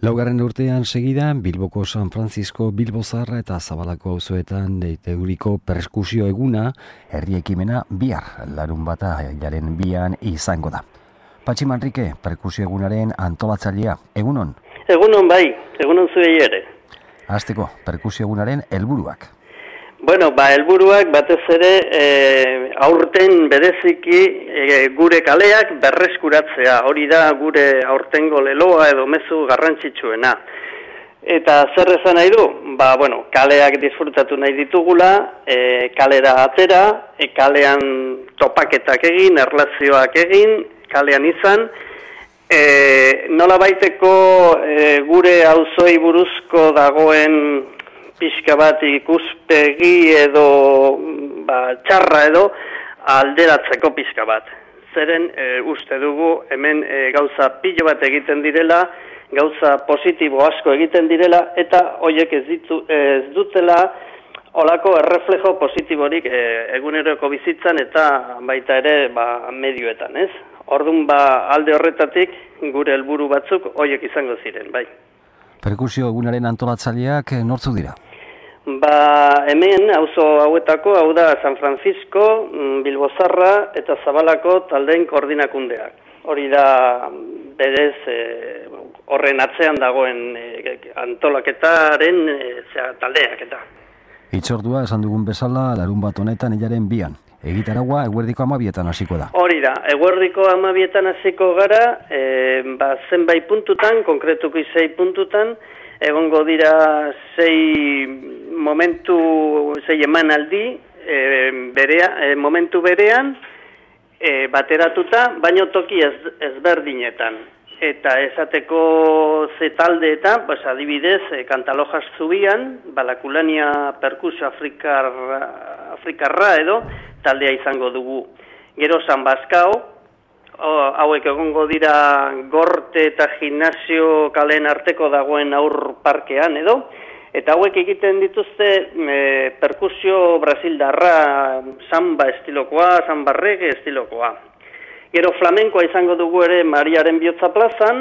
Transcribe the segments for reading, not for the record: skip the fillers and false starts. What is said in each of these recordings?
Laugarren urtean segidan, Bilboko San Francisco, Bilbo Zaharra eta Zabalako auzoetan deiteuriko perskusio eguna, herri ekimena bihar, larunbata hilaren 2 izango da. Patxi Manrike, perkusio egunaren antolatzailea, egunon? Egunon bai, egunon zuei ere. Hasteko, perkusio egunaren helburuak. Bueno, helburuak batez ere aurten bereziki gure kaleak berreskuratzea. Hori da gure aurtengo leloa edo mezu garrantzitsuena. Eta zer esan nahi du? Kaleak disfrutatu nahi ditugula, kalera atera, kalean topaketak egin, erlazioak egin, kalean izan. Nola baiteko gure auzoi buruzko dagoen pixka bat ikuspegi edo txarra edo alderatzeko pixka bat. Zeren uste dugu hemen gauza pilo bat egiten direla, gauza positibo asko egiten direla, eta horiek ez dutela olako erreflejo positiborik eguneroko bizitzan eta baita ere medioetan, ez? Orduan alde horretatik gure helburu batzuk horiek izango ziren, bai. Perkusio egunaren antolatzaileak nortzuk dira? Hemen, auzo hauetako, hau da San Francisco, Bilbo Zaharra eta Zabalako taldeen koordinakundeak. Hori da berez horren atzean dagoen antolaketaren taldeak eta. Hitzordua esan dugun bezala, larunbat honetan hilaren 2. Egitaragua eguerdiko 12etan hasiko da. Hori da, eguerdiko 12etan hasiko gara, zenbait puntutan, konkretuki 6 puntutan, egongo dira 6 emanaldi momentu berean, bateratuta, baino toki ezberdinetan. Eta esateko ze taldeetan, adibidez, Kantalojas Zubian, Balakulania Perkusio Afrikarra edo, taldea izango dugu. Gero San Baskao, hauek egongo dira Gorte eta Gimnasio kaleen arteko dagoen aur parkean edo, eta hauek egiten dituzte perkusio brasildarra, samba estilokoa, samba reggae estilokoa. Gero flamenkoa izango dugu ere Mariaren Bihotza plazan,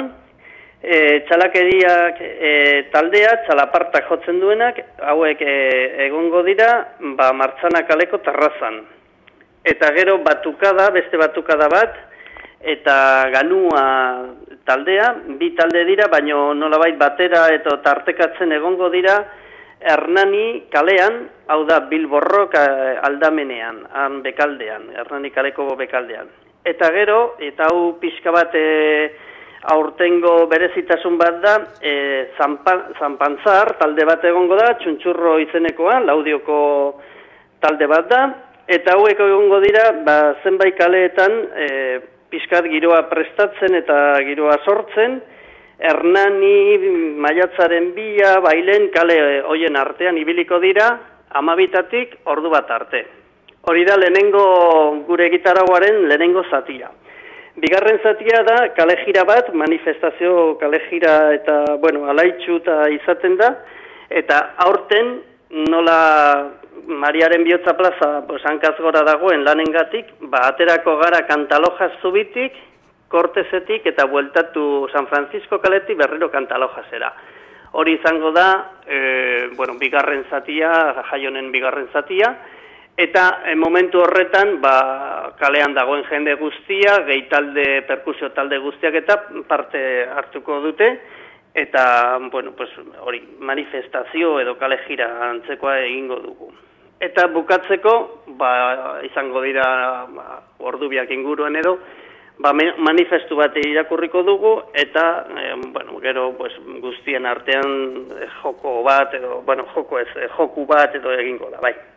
txalakeriak taldea, txalapartak jotzen duenak, hauek egongo dira Martzana kaleko terrazan. Eta gero beste batukada bat, eta Ganua taldea, 2 talde dira, baino nolabait batera eta tartekatzen egongo dira Hernani kalean, hau da Bilborrok aldamenean, han bekaldean, Hernani kaleko bekaldean. Eta gero, eta hau pixka bat aurtengo berezitasun bat da, Zanpantzar talde bat egongo da, Txuntxurro izenekoa, Laudioko talde bat da, eta hauek egongo dira, zenbait kaleetan pixkat giroa prestatzen eta giroa sortzen, Hernani, Maiatzaren 2, Bailen kale hoien artean ibiliko dira, 12tatik ordu bat arte. Hori da gure egitaragoaren lehenengo zatia. Bigarren zatia da kalejira bat, manifestazio kalejira eta, alaitxu eta izaten da, eta aurten nola Mariaren Bihotza plaza hankaz gora dagoen lanengatik, aterako gara Kantalojas Zubitik, Kortezetik eta bueltatu San Francisco kaletik berriro Kantalojasera. Hori izango da, bigarren zatia, jaionen bigarren zatia, eta momentu horretan, kalean dagoen jende guztia, gehi talde, perkusio talde guztiak eta parte hartuko dute, eta, hori, manifestazio edo kalejira antzekoa egingo dugu. Eta bukatzeko, izango dira ordubiak inguruen edo, manifestu bat irakurriko dugu, eta, gero guztien artean joko bat, edo, joku bat edo egingo da, bai.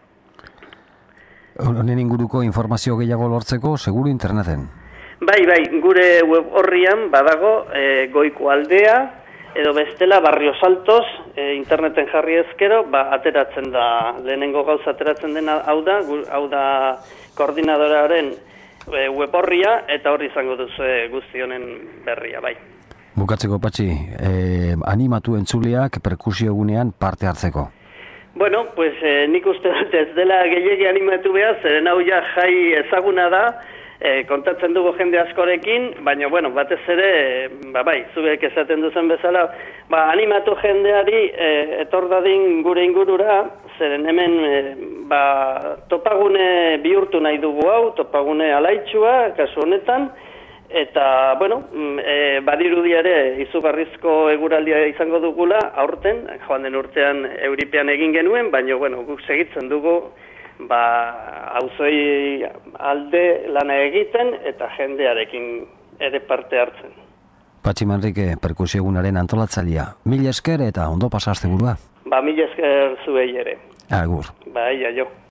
Honen inguruko informazio gehiago lortzeko, seguru interneten? Bai, gure web horrian badago Goiko Aldea, edo bestela Barrio Saltos, interneten jarri ezkero, ateratzen da, lehenengo gauza ateratzen dena hau da koordinadoraren web horria, eta horri izango duzu guzti honen berria, bai. Bukatzeko, Patxi, animatu entzuleak perkusio egunean parte hartzeko. Nik uste dut ez dela gehiegi animatu behar, zeren hau ja jai ezaguna da, kontatzen dugu jende askorekin, baina, bueno, batez ere, bai, zuek esaten duzen bezala, animatu jendeari etor dadin gure ingurura, zeren hemen, topagune bihurtu nahi dugu hau, topagune alaitsua, kasu honetan, eta, bueno, badirudi ere izugarrizko eguraldia izango dugula, aurten, joan den urtean Euripean egin genuen, baina, bueno, guk segitzen dugu, auzoi alde lana egiten eta jendearekin ere parte hartzen. Patxi Manrike, perkusio egunaren antolatzailea. Mil esker eta ondo pasazte burua. Mil esker zuei ere. Agur. Bai, aio.